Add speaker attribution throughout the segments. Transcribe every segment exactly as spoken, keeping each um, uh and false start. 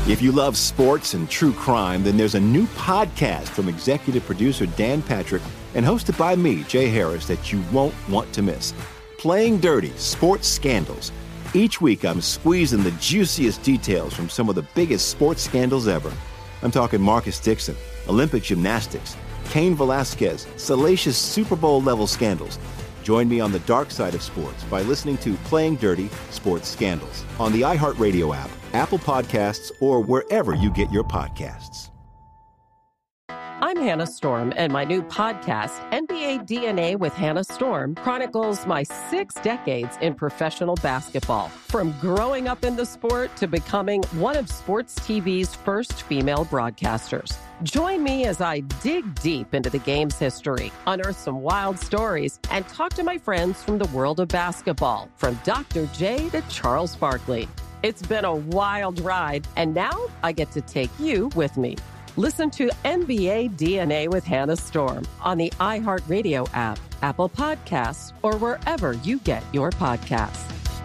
Speaker 1: If you love sports and true crime, then there's a new podcast from executive producer Dan Patrick and hosted by me, Jay Harris, that you won't want to miss. Playing Dirty: Sports Scandals. Each week, I'm squeezing the juiciest details from some of the biggest sports scandals ever. I'm talking Marcus Dixon, Olympic gymnastics, Cain Velasquez, salacious Super Bowl-level scandals. Join me on the dark side of sports by listening to Playing Dirty: Sports Scandals on the iHeartRadio app, Apple Podcasts, or wherever you get your podcasts.
Speaker 2: I'm Hannah Storm, and my new podcast, N B A D N A with Hannah Storm, chronicles my six decades in professional basketball. From growing up in the sport to becoming one of sports T V's first female broadcasters. Join me as I dig deep into the game's history, unearth some wild stories, and talk to my friends from the world of basketball, from Doctor J to Charles Barkley. It's been a wild ride, and now I get to take you with me. Listen to N B A D N A with Hannah Storm on the iHeartRadio app, Apple Podcasts, or wherever you get your podcasts.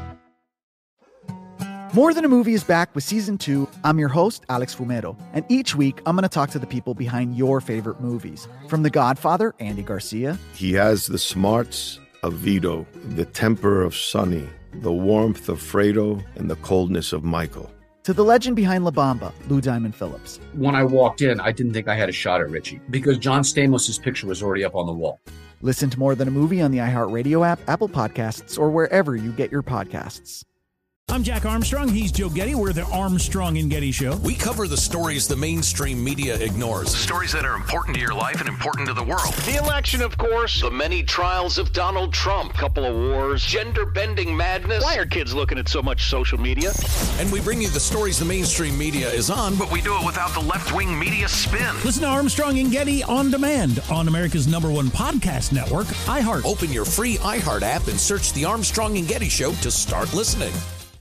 Speaker 3: More Than a Movie is back with season two. I'm your host, Alex Fumero, and each week I'm going to talk to the people behind your favorite movies. From The Godfather, Andy Garcia.
Speaker 4: He has the smarts of Vito, the temper of Sonny, the warmth of Fredo, and the coldness of Michael.
Speaker 3: To the legend behind La Bamba, Lou Diamond Phillips.
Speaker 5: When I walked in, I didn't think I had a shot at Richie because John Stamos' picture was already up on the wall.
Speaker 3: Listen to More Than a Movie on the iHeartRadio app, Apple Podcasts, or wherever you get your podcasts.
Speaker 6: I'm Jack Armstrong. He's Joe Getty. We're the Armstrong and Getty Show.
Speaker 7: We cover the stories the mainstream media ignores. Stories that are important to your life and important to the world. The election, of course. The many trials of Donald Trump. Couple of wars. Gender-bending madness. Why are kids looking at so much social media? And we bring you the stories the mainstream media is on, but we do it without the left-wing media spin.
Speaker 6: Listen to Armstrong and Getty on demand on America's number one podcast network, iHeart.
Speaker 7: Open your free iHeart app and search The Armstrong and Getty Show to start listening.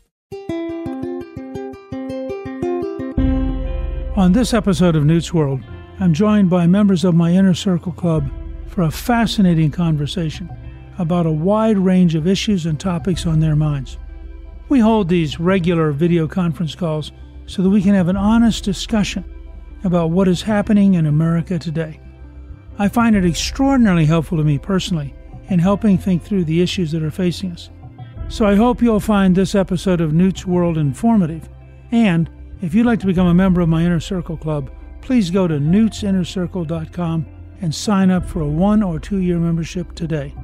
Speaker 8: On this episode of Newt's World, I'm joined by members of my Inner Circle Club for a fascinating conversation about a wide range of issues and topics on their minds. We hold these regular video conference calls so that we can have an honest discussion about what is happening in America today. I find it extraordinarily helpful to me personally in helping think through the issues that are facing us. So I hope you'll find this episode of Newt's World informative, and if you'd like to become a member of my Inner Circle Club, please go to newts inner circle dot com and sign up for a one- or two-year membership today.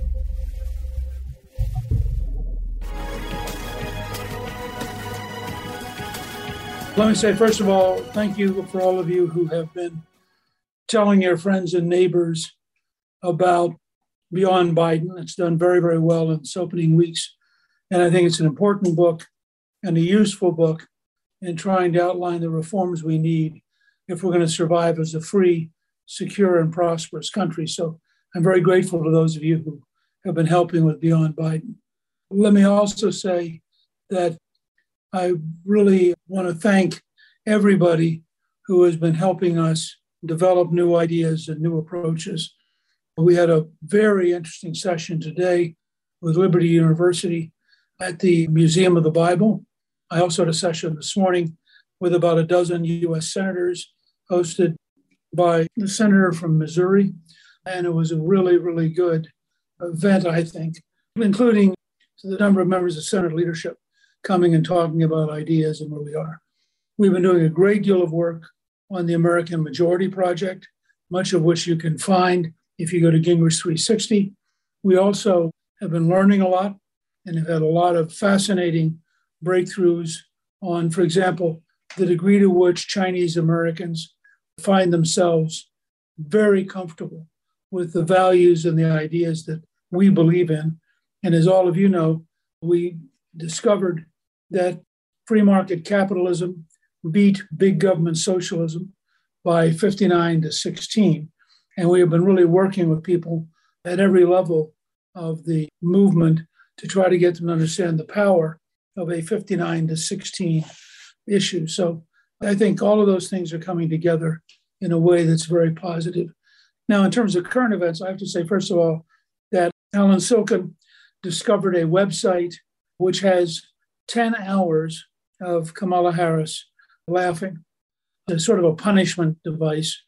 Speaker 8: Let me say, first of all, thank you for all of you who have been telling your friends and neighbors about Beyond Biden. It's done very, very well in its opening weeks. And I think it's an important book and a useful book in trying to outline the reforms we need if we're going to survive as a free, secure, and prosperous country. So I'm very grateful to those of you who have been helping with Beyond Biden. Let me also say that I really want to thank everybody who has been helping us develop new ideas and new approaches. We had a very interesting session today with Liberty University at the Museum of the Bible. I also had a session this morning with about a dozen U S senators hosted by the senator from Missouri. And it was a really, really good event, I think, including the number of members of Senate leadership coming and talking about ideas and where we are. We've been doing a great deal of work on the American Majority Project, much of which you can find if you go to Gingrich three sixty. We also have been learning a lot and have had a lot of fascinating breakthroughs on, for example, the degree to which Chinese Americans find themselves very comfortable with the values and the ideas that we believe in. And as all of you know, we discovered that free market capitalism beat big government socialism by fifty-nine to sixteen. And we have been really working with people at every level of the movement to try to get them to understand the power of a fifty-nine to sixteen issue. So I think all of those things are coming together in a way that's very positive. Now, in terms of current events, I have to say, first of all, that Alan Silkin discovered a website which has ten hours of Kamala Harris laughing. It's sort of a punishment device.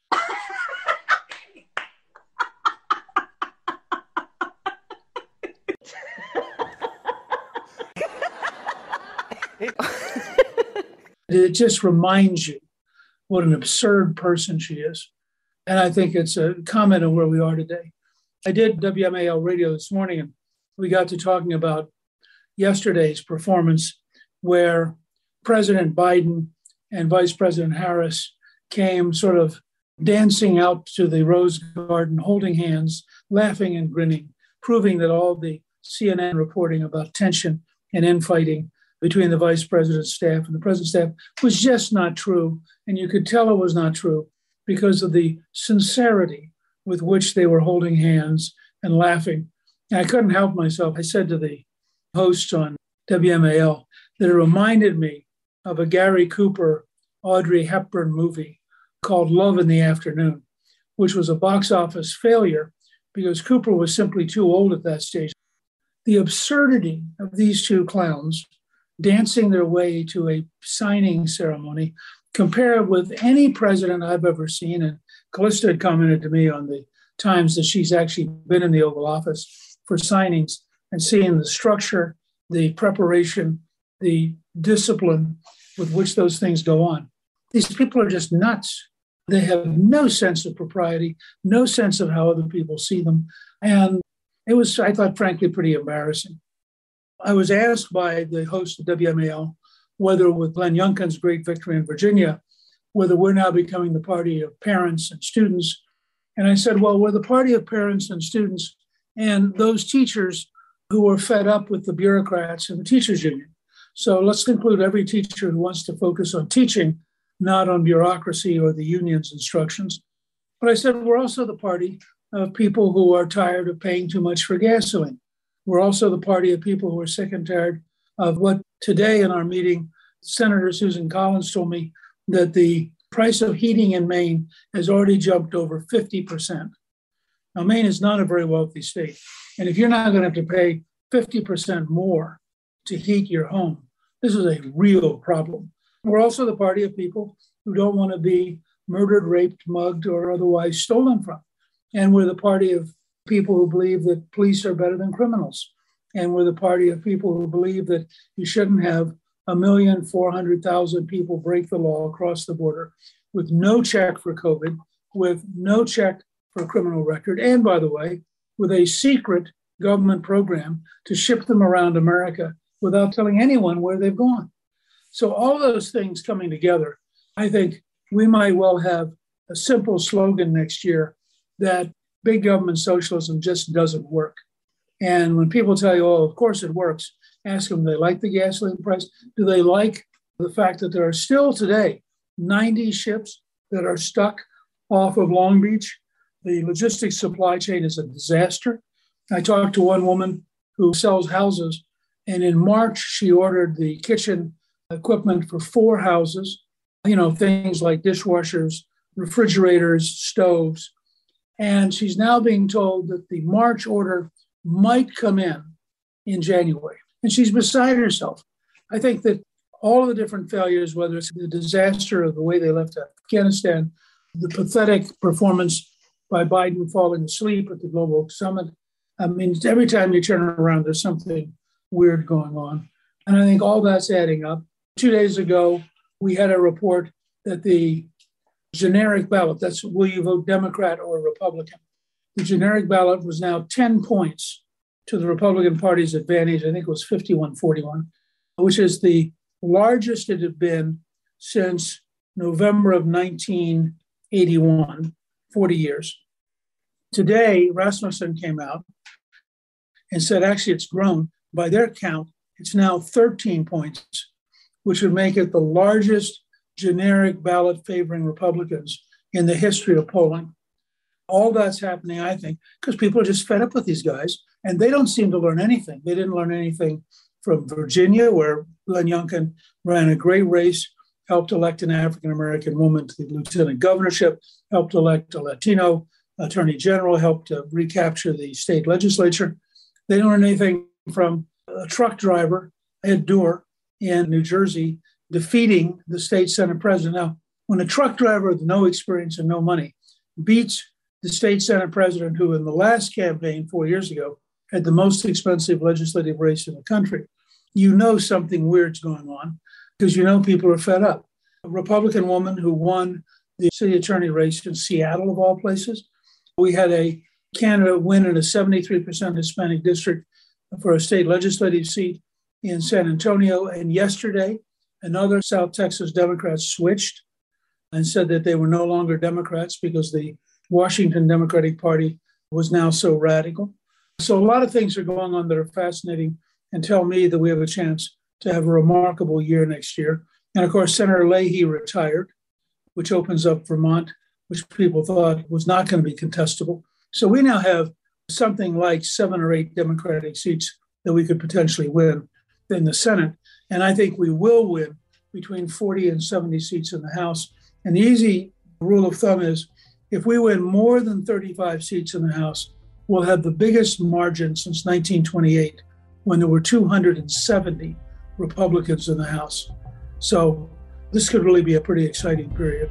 Speaker 8: It just reminds you what an absurd person she is. And I think it's a comment on where we are today. I did W M A L radio this morning, and we got to talking about yesterday's performance where President Biden and Vice President Harris came sort of dancing out to the Rose Garden, holding hands, laughing and grinning, proving that all the C N N reporting about tension and infighting between the vice president's staff and the president's staff was just not true. And you could tell it was not true because of the sincerity with which they were holding hands and laughing. And I couldn't help myself. I said to the host on W M A L that it reminded me of a Gary Cooper, Audrey Hepburn movie called Love in the Afternoon, which was a box office failure because Cooper was simply too old at that stage. The absurdity of these two clowns dancing their way to a signing ceremony, compare it with any president I've ever seen. And Callista had commented to me on the times that she's actually been in the Oval Office for signings and seeing the structure, the preparation, the discipline with which those things go on. These people are just nuts. They have no sense of propriety, no sense of how other people see them. And it was, I thought, frankly, pretty embarrassing. I was asked by the host of W M A L whether with Glenn Youngkin's great victory in Virginia, whether we're now becoming the party of parents and students. And I said, well, we're the party of parents and students and those teachers who are fed up with the bureaucrats and the teachers union. So let's include every teacher who wants to focus on teaching, not on bureaucracy or the union's instructions. But I said, we're also the party of people who are tired of paying too much for gasoline. We're also the party of people who are sick and tired of what today in our meeting, Senator Susan Collins told me that the price of heating in Maine has already jumped over fifty percent. Now, Maine is not a very wealthy state. And if you're not going to have to pay fifty percent more to heat your home, this is a real problem. We're also the party of people who don't want to be murdered, raped, mugged, or otherwise stolen from. And we're the party of people who believe that police are better than criminals. And we're the party of people who believe that you shouldn't have a million four hundred thousand people break the law across the border with no check for COVID, with no check for a criminal record, and by the way, with a secret government program to ship them around America without telling anyone where they've gone. So all those things coming together, I think we might well have a simple slogan next year that big government socialism just doesn't work. And when people tell you, oh, of course it works, ask them, do they like the gasoline price? Do they like the fact that there are still today ninety ships that are stuck off of Long Beach? The logistics supply chain is a disaster. I talked to one woman who sells houses, and in March, she ordered the kitchen equipment for four houses, you know, things like dishwashers, refrigerators, stoves. And she's now being told that the March order might come in in January. And she's beside herself. I think that all of the different failures, whether it's the disaster of the way they left Afghanistan, the pathetic performance by Biden falling asleep at the global summit, I mean, every time you turn around, there's something weird going on. And I think all that's adding up. Two days ago, we had a report that the generic ballot, that's will you vote Democrat or Republican? The generic ballot was now ten points to the Republican Party's advantage. I think it was fifty-one forty-one, which is the largest it had been since November of nineteen eighty-one, forty years. Today, Rasmussen came out and said, actually, it's grown. By their count, it's now thirteen points, which would make it the largest generic ballot favoring Republicans in the history of polling. All that's happening, I think, because people are just fed up with these guys, and they don't seem to learn anything. They didn't learn anything from Virginia, where Glenn Youngkin ran a great race, helped elect an African-American woman to the lieutenant governorship, helped elect a Latino attorney general, helped uh, recapture the state legislature. They don't learn anything from a truck driver, Ed Doer, in New Jersey, defeating the state Senate president. Now, when a truck driver with no experience and no money beats the state Senate president, who in the last campaign four years ago had the most expensive legislative race in the country, you know something weird's going on because you know people are fed up. A Republican woman who won the city attorney race in Seattle, of all places. We had a candidate win in a seventy-three percent Hispanic district for a state legislative seat in San Antonio. And yesterday, another South Texas Democrat switched and said that they were no longer Democrats because the Washington Democratic Party was now so radical. So a lot of things are going on that are fascinating and tell me that we have a chance to have a remarkable year next year. And of course, Senator Leahy retired, which opens up Vermont, which people thought was not going to be contestable. So we now have something like seven or eight Democratic seats that we could potentially win in the Senate. And I think we will win between forty and seventy seats in the House. And the easy rule of thumb is if we win more than thirty-five seats in the House, we'll have the biggest margin since nineteen twenty-eight, when there were two hundred seventy Republicans in the House. So this could really be a pretty exciting period.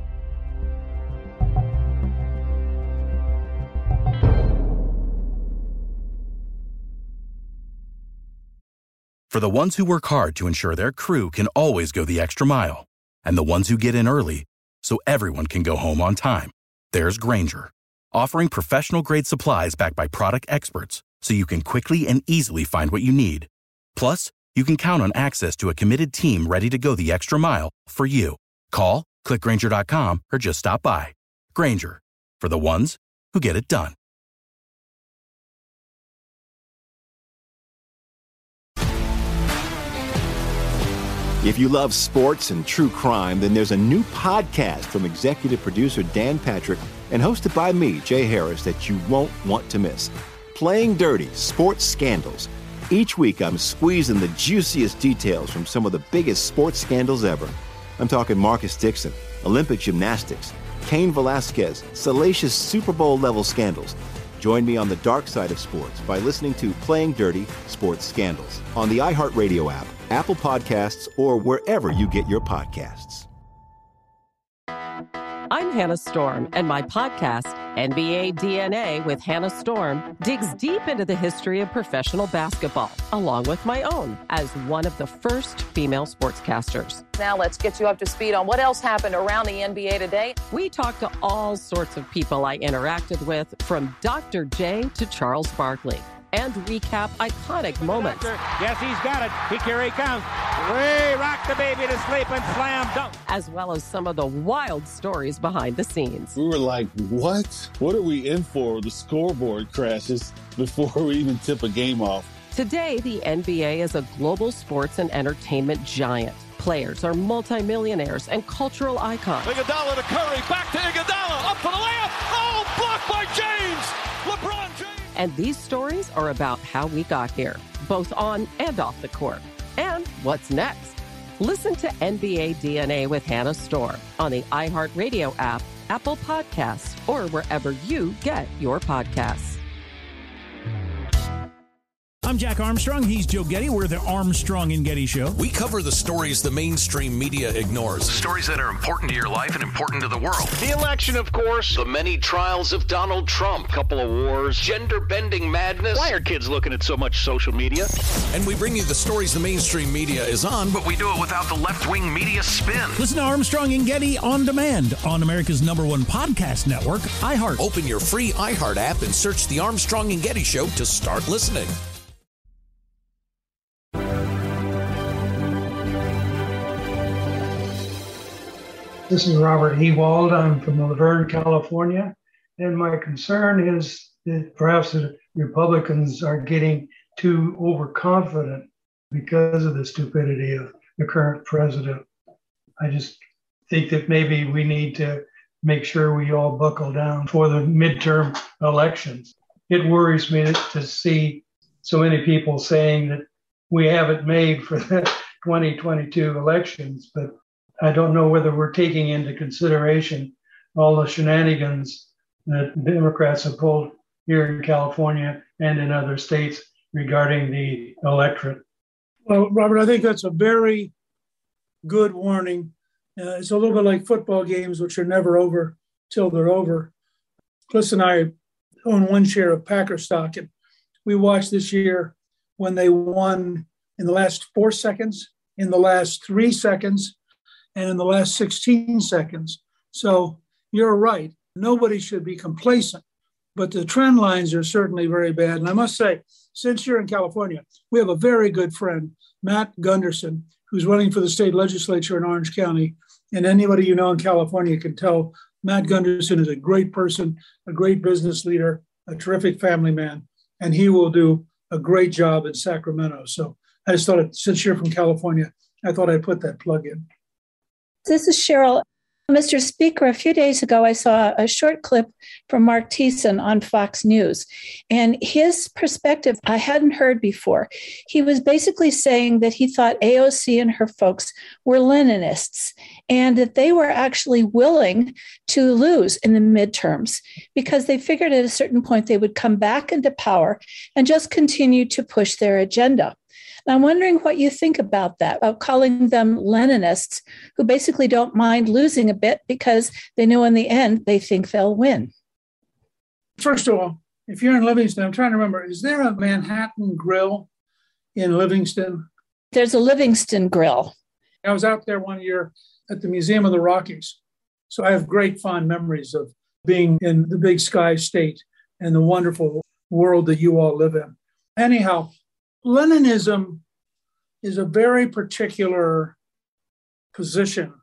Speaker 9: For the ones who work hard to ensure their crew can always go the extra mile, and the ones who get in early so everyone can go home on time, there's Grainger, offering professional-grade supplies backed by product experts so you can quickly and easily find what you need. Plus, you can count on access to a committed team ready to go the extra mile for you. Call, click Grainger dot com, or just stop by. Grainger, for the ones who get it done.
Speaker 1: If you love sports and true crime, then there's a new podcast from executive producer Dan Patrick and hosted by me, Jay Harris, that you won't want to miss. Playing Dirty: Sports Scandals. Each week, I'm squeezing the juiciest details from some of the biggest sports scandals ever. I'm talking Marcus Dixon, Olympic gymnastics, Cain Velasquez, salacious Super Bowl-level scandals. Join me on the dark side of sports by listening to Playing Dirty: Sports Scandals on the iHeartRadio app, Apple Podcasts, or wherever you get your podcasts.
Speaker 2: I'm Hannah Storm, and my podcast, N B A D N A with Hannah Storm, digs deep into the history of professional basketball, along with my own, as one of the first female sportscasters.
Speaker 10: Now let's get you up to speed on what else happened around the N B A today.
Speaker 2: We talked to all sorts of people I interacted with, from Doctor J to Charles Barkley, and recap iconic moments.
Speaker 11: Yes, he's got it. Here he comes. Way rock the baby to sleep and slam dunk.
Speaker 2: As well as some of the wild stories behind the scenes.
Speaker 12: We were like, what? What are we in for? The scoreboard crashes before we even tip a game off.
Speaker 2: Today, the N B A is a global sports and entertainment giant. Players are multimillionaires and cultural icons.
Speaker 13: Iguodala to Curry, back to Iguodala, up for the layup. Oh, blocked by James. LeBron James.
Speaker 2: And these stories are about how we got here, both on and off the court. And what's next? Listen to N B A D N A with Hannah Storm on the iHeartRadio app, Apple Podcasts, or wherever you get your podcasts.
Speaker 6: I'm Jack Armstrong. He's Joe Getty. We're the Armstrong and Getty Show.
Speaker 7: We cover the stories the mainstream media ignores. Stories that are important to your life and important to the world. The election, of course. The many trials of Donald Trump. Couple of wars. Gender-bending madness. Why are kids looking at so much social media? And we bring you the stories the mainstream media is on, but we do it without the left-wing media spin.
Speaker 6: Listen to Armstrong and Getty on demand on America's number one podcast network, iHeart.
Speaker 7: Open your free iHeart app and search the Armstrong and Getty Show to start listening.
Speaker 14: This is Robert Ewald. I'm from Laverne, California. And my concern is that perhaps the Republicans are getting too overconfident because of the stupidity of the current president. I just think that maybe we need to make sure we all buckle down for the midterm elections. It worries me to see so many people saying that we have it made for the twenty twenty-two elections, but I don't know whether we're taking into consideration all the shenanigans that Democrats have pulled here in California and in other states regarding the electorate.
Speaker 8: Well, Robert, I think that's a very good warning. Uh, it's a little bit like football games, which are never over till they're over. Chris and I own one share of Packer stock, and we watched this year when they won in the last four seconds, in the last three seconds, and in the last sixteen seconds. So you're right. Nobody should be complacent, but the trend lines are certainly very bad. And I must say, since you're in California, we have a very good friend, Matt Gunderson, who's running for the state legislature in Orange County. And anybody you know in California can tell Matt Gunderson is a great person, a great business leader, a terrific family man, and he will do a great job in Sacramento. So I just thought, since you're from California, I thought I'd put that plug in.
Speaker 15: This is Cheryl. Mister Speaker, a few days ago, I saw a short clip from Mark Thiessen on Fox News, and his perspective I hadn't heard before. He was basically saying that he thought A O C and her folks were Leninists, and that they were actually willing to lose in the midterms because they figured at a certain point they would come back into power and just continue to push their agenda. And I'm wondering what you think about that, of calling them Leninists who basically don't mind losing a bit because they know in the end they think they'll win.
Speaker 8: First of all, if you're in Livingston, I'm trying to remember, is there a Manhattan Grill in Livingston?
Speaker 15: There's a Livingston Grill.
Speaker 8: I was out there one year at the Museum of the Rockies. So I have great fond memories of being in the Big Sky State and the wonderful world that you all live in. Anyhow, Leninism is a very particular position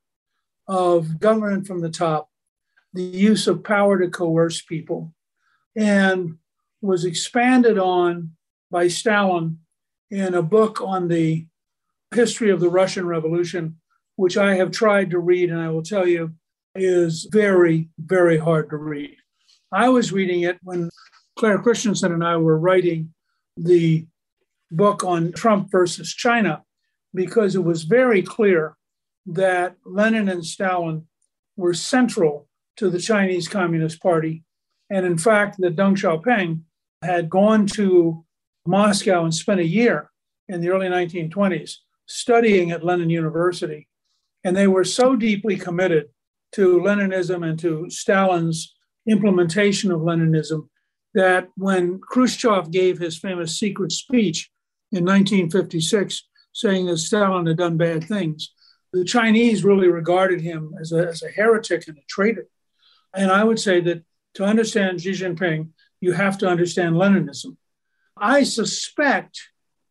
Speaker 8: of government from the top, the use of power to coerce people, and was expanded on by Stalin in a book on the history of the Russian Revolution, which I have tried to read, and I will tell you is very, very hard to read. I was reading it when Claire Christensen and I were writing the book on Trump versus China, because it was very clear that Lenin and Stalin were central to the Chinese Communist Party. And in fact, that Deng Xiaoping had gone to Moscow and spent a year in the early nineteen twenties studying at Lenin University. And they were so deeply committed to Leninism and to Stalin's implementation of Leninism that when Khrushchev gave his famous secret speech in nineteen fifty-six, saying that Stalin had done bad things, the Chinese really regarded him as a, as a heretic and a traitor. And I would say that to understand Xi Jinping, you have to understand Leninism. I suspect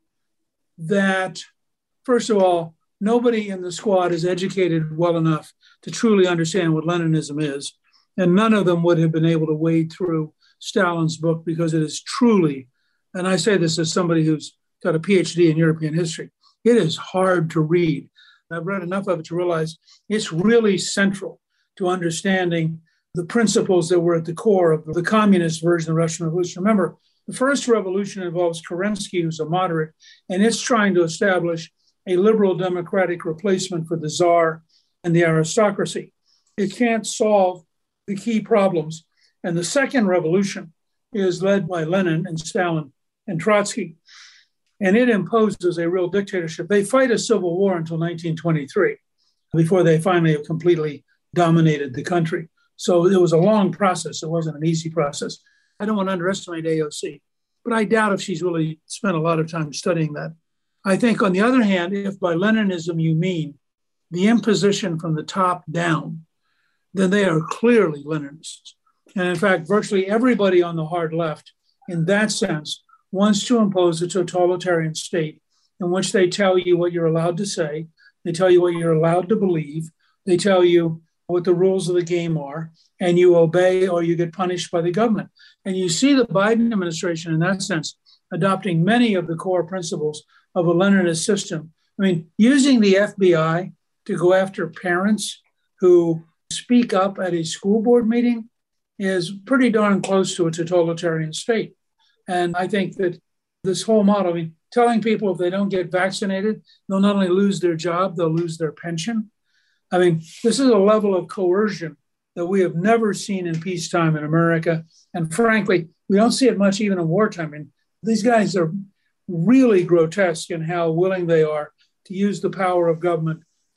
Speaker 8: that, first of all, nobody in the squad is educated well enough to truly understand what Leninism is. And none of them would have been able to wade through Stalin's book because it is truly, and I say this as somebody who's got a P H D in European history, it is hard to read. I've read enough of it to realize it's really central to understanding the principles that were at the core of the communist version of the Russian Revolution. Remember, the first revolution involves Kerensky, who's a moderate, and it's trying to establish a liberal democratic replacement for the Tsar and the aristocracy. It can't solve the key problems. And the second revolution is led by Lenin and Stalin and Trotsky. And it imposes a real dictatorship. They fight a civil war until nineteen twenty-three, before they finally have completely dominated the country. So it was a long process. It wasn't an easy process. I don't want to underestimate A O C, but I doubt if she's really spent a lot of time studying that. I think, on the other hand, if by Leninism you mean the imposition from the top down, then they are clearly Leninists. And in fact, virtually everybody on the hard left, in that sense, wants to impose a totalitarian state in which they tell you what you're allowed to say, they tell you what you're allowed to believe, they tell you what the rules of the game are, and you obey or you get punished by the government. And you see the Biden administration, in that sense, adopting many of the core principles of a Leninist system. I mean, using the F B I to go after parents who speak up at a school board meeting is pretty darn close to a totalitarian state. And I think that this whole model, I mean, telling people if they don't get vaccinated, they'll not only lose their job, they'll lose their pension. I mean, this is a level of coercion that we have never seen in peacetime in America. And frankly, we don't see it much even in wartime. I mean, these guys are really grotesque in how willing they are to use the power of government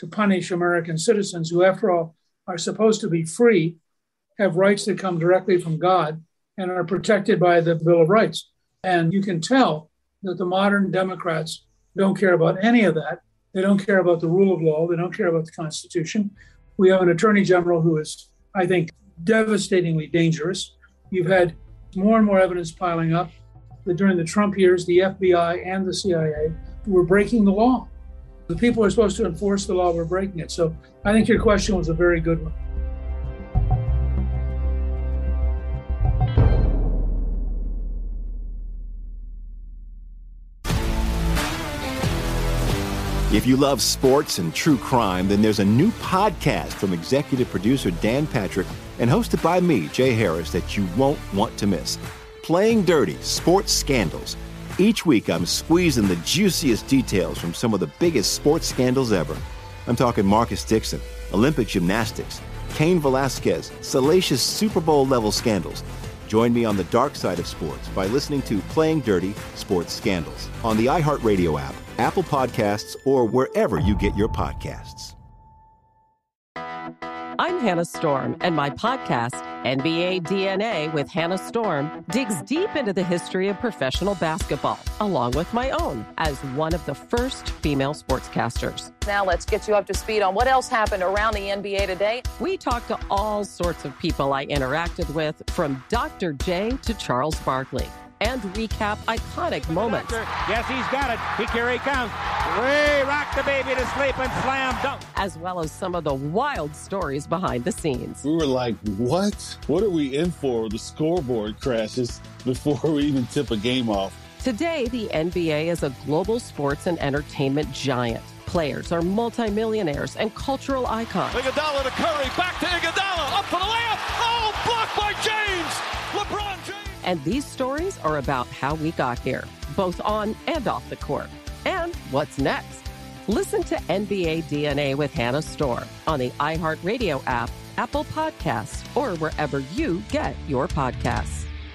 Speaker 8: to punish American citizens who, after all, are supposed to be free, have rights that come directly from God, and are protected by the Bill of Rights. And you can tell that the modern Democrats don't care about any of that. They don't care about the rule of law. They don't care about the Constitution. We have an attorney general who is, I think, devastatingly dangerous. You've had more and more evidence piling up that during the Trump years, the F B I and the C I A were breaking the law. The people who are supposed to enforce the law were breaking it. So I think your question was a very good one.
Speaker 1: If you love sports and true crime, then there's a new podcast from executive producer Dan Patrick and hosted by me, Jay Harris, that you won't want to miss. Playing Dirty: Sports Scandals. Each week, I'm squeezing the juiciest details from some of the biggest sports scandals ever. I'm talking Marcus Dixon, Olympic gymnastics, Cain Velasquez, salacious Super Bowl-level scandals. Join me on the dark side of sports by listening to Playing Dirty: Sports Scandals on the iHeartRadio app, Apple Podcasts, or wherever you get your podcasts.
Speaker 2: I'm Hannah Storm, and my podcast, N B A D N A with Hannah Storm, digs deep into the history of professional basketball, along with my own, as one of the first female sportscasters.
Speaker 10: Now let's get you up to speed on what else happened around the N B A today.
Speaker 2: We talked to all sorts of people I interacted with, from Doctor J to Charles Barkley, and recap iconic moments.
Speaker 11: Yes, he's got it. Here he comes. Way rock the baby to sleep and slam dunk.
Speaker 2: As well as some of the wild stories behind the scenes.
Speaker 12: We were like, what? What are we in for? The scoreboard crashes before we even tip a game off.
Speaker 2: Today, the N B A is a global sports and entertainment giant. Players are multimillionaires and cultural icons.
Speaker 13: Iguodala to Curry, back to Iguodala, up for the layup. Oh, blocked by James. LeBron James.
Speaker 2: And these stories are about how we got here, both on and off the court. And what's next? Listen to N B A D N A with Hannah Storm on the iHeartRadio app, Apple Podcasts, or wherever you get your podcasts.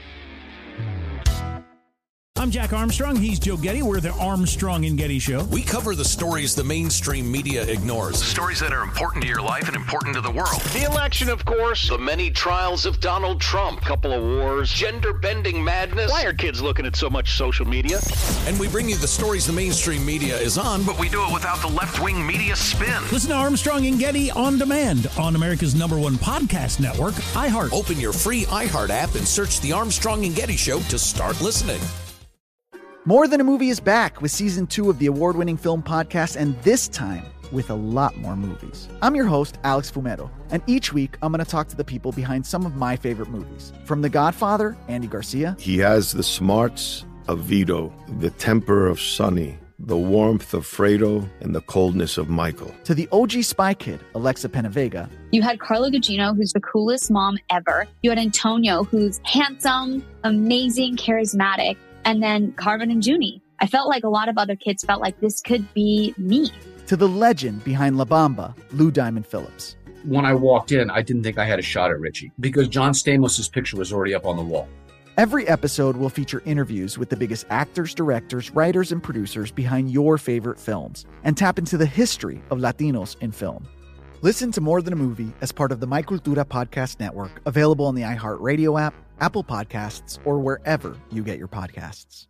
Speaker 6: I'm Jack Armstrong. He's Joe Getty. We're the Armstrong and Getty Show.
Speaker 7: We cover the stories the mainstream media ignores. Stories that are important to your life and important to the world. The election, of course. The many trials of Donald Trump. Couple of wars. Gender-bending madness. Why are kids looking at so much social media? And we bring you the stories the mainstream media is on, but we do it without the left-wing media spin.
Speaker 6: Listen to Armstrong and Getty on demand on America's number one podcast network, iHeart.
Speaker 7: Open your free iHeart app and search the Armstrong and Getty Show to start listening.
Speaker 3: More Than a Movie is back with season two of the award-winning film podcast, and this time with a lot more movies. I'm your host, Alex Fumero, and each week I'm going to talk to the people behind some of my favorite movies. From The Godfather, Andy Garcia.
Speaker 4: He has the smarts of Vito, the temper of Sonny, the warmth of Fredo, and the coldness of Michael.
Speaker 3: To the O G Spy Kid, Alexa Penavega.
Speaker 16: You had Carla Gugino, who's the coolest mom ever. You had Antonio, who's handsome, amazing, charismatic. And then Carmen and Junie. I felt like a lot of other kids felt like this could be me.
Speaker 3: To the legend behind La Bamba, Lou Diamond Phillips.
Speaker 5: When I walked in, I didn't think I had a shot at Richie because John Stamos' picture was already up on the wall.
Speaker 3: Every episode will feature interviews with the biggest actors, directors, writers, and producers behind your favorite films and tap into the history of Latinos in film. Listen to More Than a Movie as part of the My Cultura Podcast Network, available on the iHeartRadio app, Apple Podcasts, or wherever you get your podcasts.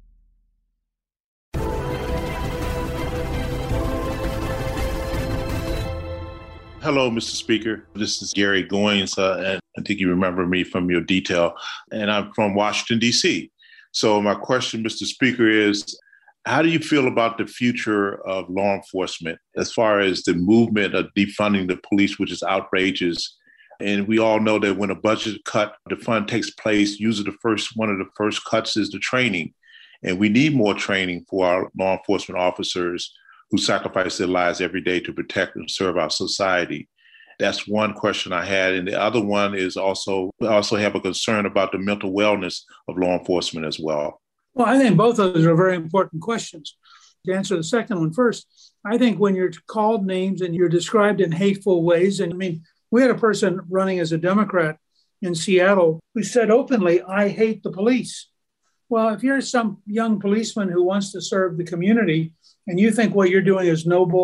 Speaker 17: Hello, Mister Speaker. This is Gary Goins, uh, and I think you remember me from your detail, and I'm from Washington, D C So my question, Mister Speaker, is how do you feel about the future of law enforcement as far as the movement of defunding the police, which is outrageous? And we all know that when a budget cut, the fund takes place, usually the first one of the first cuts is the training. And we need more training for our law enforcement officers who sacrifice their lives every day to protect and serve our society. That's one question I had. And the other one is also, I also have a concern about the mental wellness of law enforcement as well.
Speaker 8: Well, I think both of those are very important questions. To answer the second one first, I think when you're called names and you're described in hateful ways, and I mean, we had a person running as a Democrat in Seattle who said openly, I hate the police. Well, if you're some young policeman who wants to serve the community and you think what you're doing is noble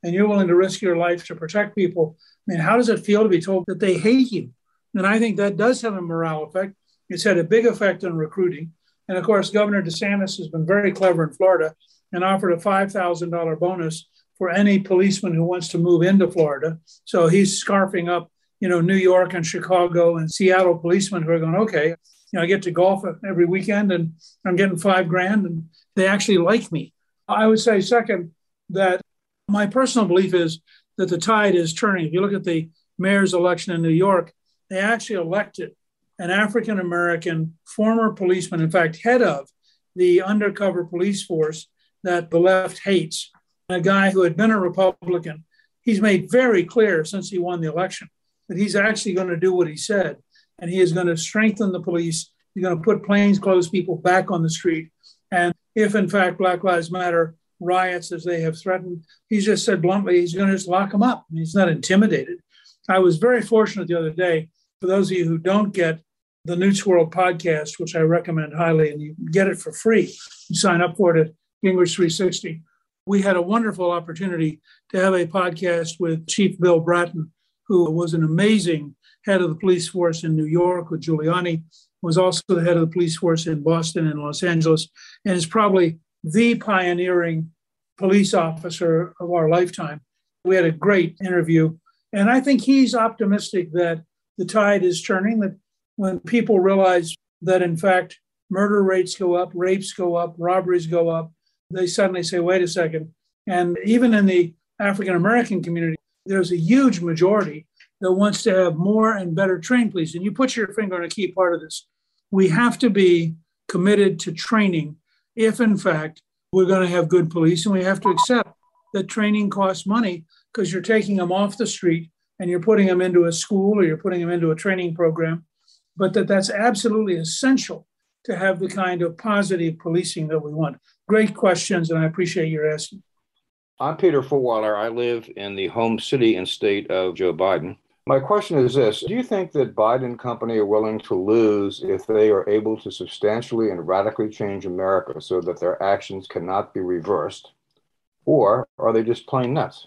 Speaker 8: and you're willing to risk your life to protect people, I mean, how does it feel to be told that they hate you? And I think that does have a morale effect. It's had a big effect on recruiting. And of course, Governor DeSantis has been very clever in Florida and offered a five thousand dollars bonus for any policeman who wants to move into Florida. So he's scarfing up, you know, New York and Chicago and Seattle policemen who are going, okay, you know, I get to golf every weekend and I'm getting five grand and they actually like me. I would say, second, that my personal belief is that the tide is turning. If you look at the mayor's election in New York, they actually elected an African-American former policeman, in fact, head of the undercover police force that the left hates, a guy who had been a Republican. He's made very clear since he won the election that he's actually going to do what he said, and he is going to strengthen the police. He's going to put plainclothes people back on the street. And if, in fact, Black Lives Matter riots, as they have threatened, he's just said bluntly, he's going to just lock them up. He's not intimidated. I was very fortunate the other day. For those of you who don't get the Newt's World podcast, which I recommend highly, and you get it for free, you sign up for it at Gingrich three sixty. We had a wonderful opportunity to have a podcast with Chief Bill Bratton, who was an amazing head of the police force in New York with Giuliani, was also the head of the police force in Boston and Los Angeles, and is probably the pioneering police officer of our lifetime. We had a great interview. And I think he's optimistic that the tide is turning, that when people realize that, in fact, murder rates go up, rapes go up, robberies go up, they suddenly say, wait a second. And even in the African-American community, there's a huge majority that wants to have more and better trained police. And you put your finger on a key part of this. We have to be committed to training if, in fact, we're going to have good police. And we have to accept that training costs money because you're taking them off the street and you're putting them into a school or you're putting them into a training program, but that that's absolutely essential to have the kind of positive policing that we want. Great questions, and I appreciate your asking.
Speaker 18: I'm Peter Fulwiler. I live in the home city and state of Joe Biden. My question is this: do you think that Biden and company are willing to lose if they are able to substantially and radically change America so that their actions cannot be reversed? Or are they just plain nuts?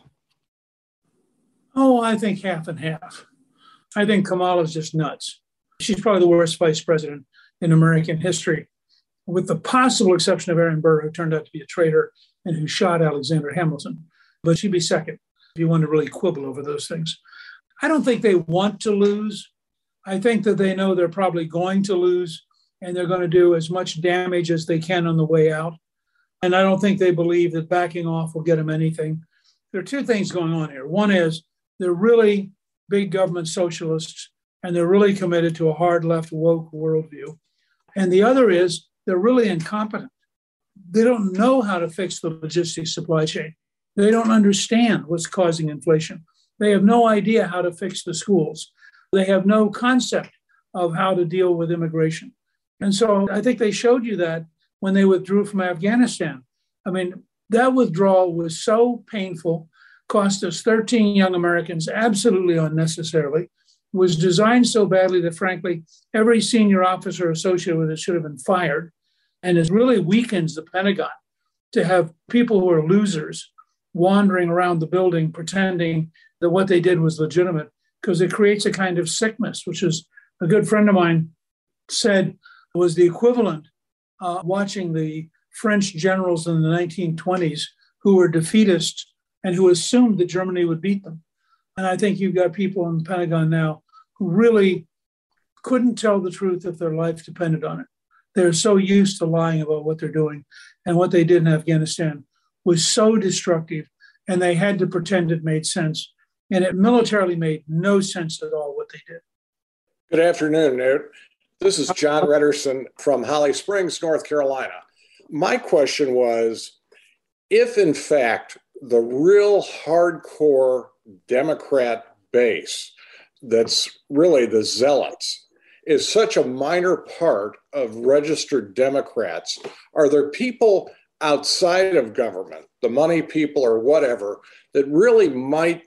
Speaker 8: Oh, I think half and half. I think Kamala's just nuts. She's probably the worst vice president in American history, with the possible exception of Aaron Burr, who turned out to be a traitor and who shot Alexander Hamilton. But she'd be second if you want to really quibble over those things. I don't think they want to lose. I think that they know they're probably going to lose, and they're going to do as much damage as they can on the way out. And I don't think they believe that backing off will get them anything. There are two things going on here. One is they're really big government socialists, and they're really committed to a hard left woke worldview. And the other is they're really incompetent. They don't know how to fix the logistics supply chain. They don't understand what's causing inflation. They have no idea how to fix the schools. They have no concept of how to deal with immigration. And so I think they showed you that when they withdrew from Afghanistan. I mean, that withdrawal was so painful, cost us thirteen young Americans absolutely unnecessarily, was designed so badly that, frankly, every senior officer associated with it should have been fired. And it really weakens the Pentagon to have people who are losers wandering around the building pretending that what they did was legitimate, because it creates a kind of sickness, which is a good friend of mine said was the equivalent uh, watching the French generals in the nineteen twenties who were defeatists and who assumed that Germany would beat them. And I think you've got people in the Pentagon now who really couldn't tell the truth if their life depended on it. They're so used to lying about what they're doing. And what they did in Afghanistan was so destructive, and they had to pretend it made sense. And it militarily made no sense at all what they did.
Speaker 19: Good afternoon, Newt. This is John Redderson from Holly Springs, North Carolina. My question was, if in fact the real hardcore Democrat base that's really the zealots is such a minor part of registered Democrats, are there people outside of government, the money people or whatever, that really might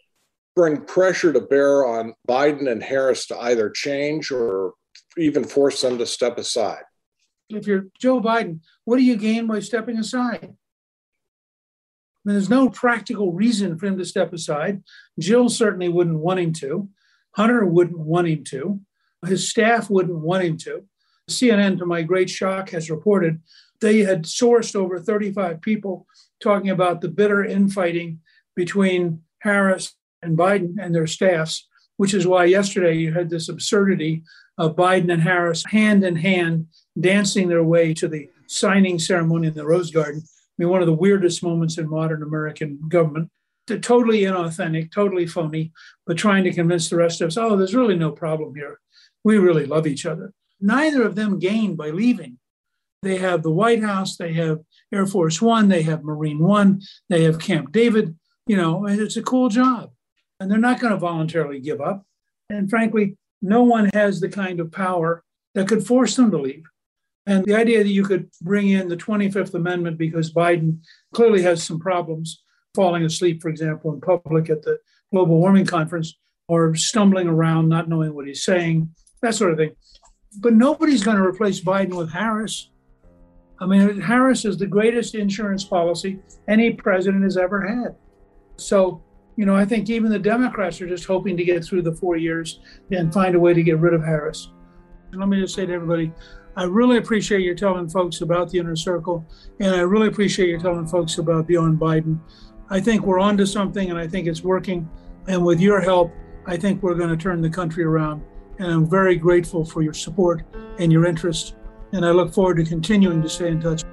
Speaker 19: bring pressure to bear on Biden and Harris to either change or even force them to step aside?
Speaker 8: If you're Joe Biden, what do you gain by stepping aside? mean, there's no practical reason for him to step aside. Jill certainly wouldn't want him to. Hunter wouldn't want him to. His staff wouldn't want him to. C N N, to my great shock, has reported they had sourced over thirty-five people talking about the bitter infighting between Harris and Biden and their staffs, which is why yesterday you had this absurdity of Biden and Harris hand in hand dancing their way to the signing ceremony in the Rose Garden. I mean, one of the weirdest moments in modern American government. They're totally inauthentic, totally phony, but trying to convince the rest of us, oh, there's really no problem here. We really love each other. Neither of them gained by leaving. They have the White House, they have Air Force One, they have Marine One, they have Camp David. You know, and it's a cool job. And they're not going to voluntarily give up. And frankly, no one has the kind of power that could force them to leave. And the idea that you could bring in the twenty-fifth Amendment because Biden clearly has some problems, falling asleep, for example, in public at the global warming conference, or stumbling around, not knowing what he's saying, that sort of thing. But nobody's going to replace Biden with Harris. I mean, Harris is the greatest insurance policy any president has ever had. So, you know, I think even the Democrats are just hoping to get through the four years and find a way to get rid of Harris. And let me just say to everybody, I really appreciate you telling folks about the Inner Circle, and I really appreciate you telling folks about Beyond Biden. I think we're onto something, and I think it's working. And with your help, I think we're going to turn the country around. And I'm very grateful for your support and your interest. And I look forward to continuing to stay in touch.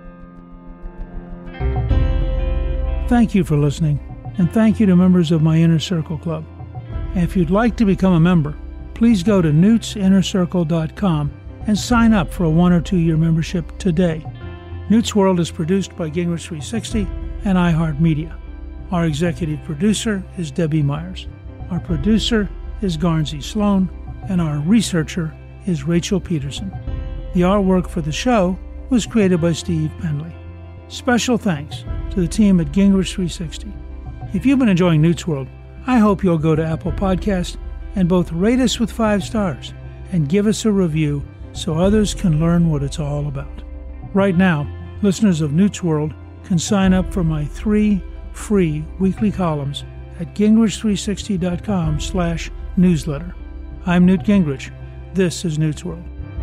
Speaker 20: Thank you for listening. And thank you to members of my Inner Circle Club. And if you'd like to become a member, please go to newts inner circle dot com and sign up for a one or two year membership today. Newt's World is produced by Gingrich three sixty and iHeartMedia. Our executive producer is Debbie Myers. Our producer is Garnsey Sloan, and our researcher is Rachel Peterson. The artwork for the show was created by Steve Penley. Special thanks to the team at Gingrich three sixty. If you've been enjoying Newt's World, I hope you'll go to Apple Podcast and both rate us with five stars and give us a review so others can learn what it's all about. Right now, listeners of Newt's World can sign up for my three free weekly columns at gingrich three sixty dot com slash newsletter. I'm Newt Gingrich. This is Newt's World.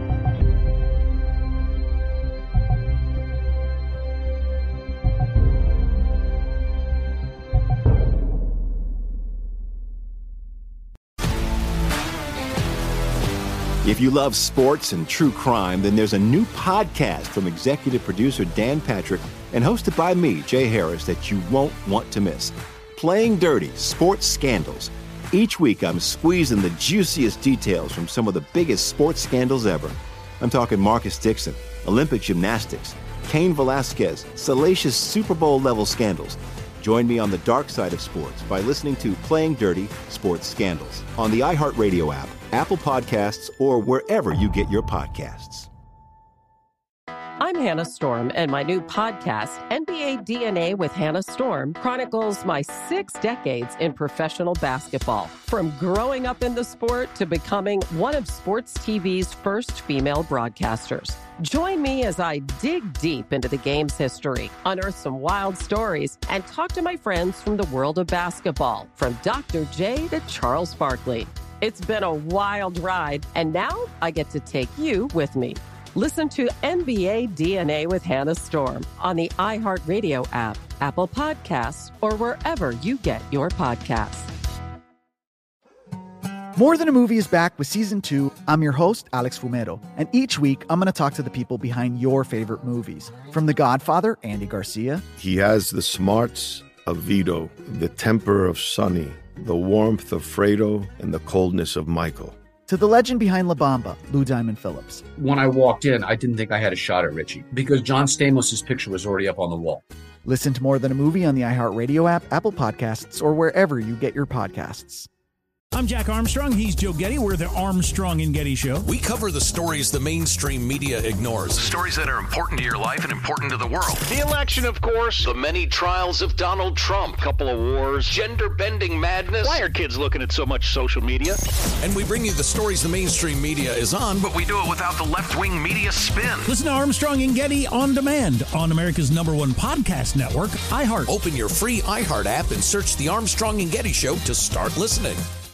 Speaker 1: If you love sports and true crime, then there's a new podcast from executive producer Dan Patrick and hosted by me, Jay Harris, that you won't want to miss. Playing Dirty: Sports Scandals. Each week, I'm squeezing the juiciest details from some of the biggest sports scandals ever. I'm talking Marcus Dixon, Olympic gymnastics, Cain Velasquez, salacious Super Bowl-level scandals. Join me on the dark side of sports by listening to Playing Dirty: Sports Scandals on the iHeartRadio app, Apple Podcasts, or wherever you get your podcasts.
Speaker 2: I'm Hannah Storm, and my new podcast, N B A D N A with Hannah Storm, chronicles my six decades in professional basketball. From growing up in the sport to becoming one of sports T V's first female broadcasters. Join me as I dig deep into the game's history, unearth some wild stories, and talk to my friends from the world of basketball, from Doctor J to Charles Barkley. It's been a wild ride, and now I get to take you with me. Listen to N B A D N A with Hannah Storm on the iHeartRadio app, Apple Podcasts, or wherever you get your podcasts.
Speaker 3: More Than a Movie is back with season two. I'm your host, Alex Fumero, and each week I'm going to talk to the people behind your favorite movies. From The Godfather, Andy Garcia.
Speaker 4: He has the smarts of Vito, the temper of Sonny, the warmth of Fredo, and the coldness of Michael.
Speaker 3: To the legend behind La Bamba, Lou Diamond Phillips.
Speaker 5: When I walked in, I didn't think I had a shot at Richie because John Stamos' picture was already up on the wall.
Speaker 3: Listen to More Than a Movie on the iHeartRadio app, Apple Podcasts, or wherever you get your podcasts.
Speaker 6: I'm Jack Armstrong. He's Joe Getty. We're the Armstrong and Getty Show.
Speaker 7: We cover the stories the mainstream media ignores. Stories that are important to your life and important to the world. The election, of course. The many trials of Donald Trump. Couple of wars. Gender-bending madness. Why are kids looking at so much social media? And we bring you the stories the mainstream media is on, but we do it without the left-wing media spin.
Speaker 6: Listen to Armstrong and Getty on demand on America's number one podcast network, iHeart.
Speaker 7: Open your free iHeart app and search the Armstrong and Getty Show to start listening.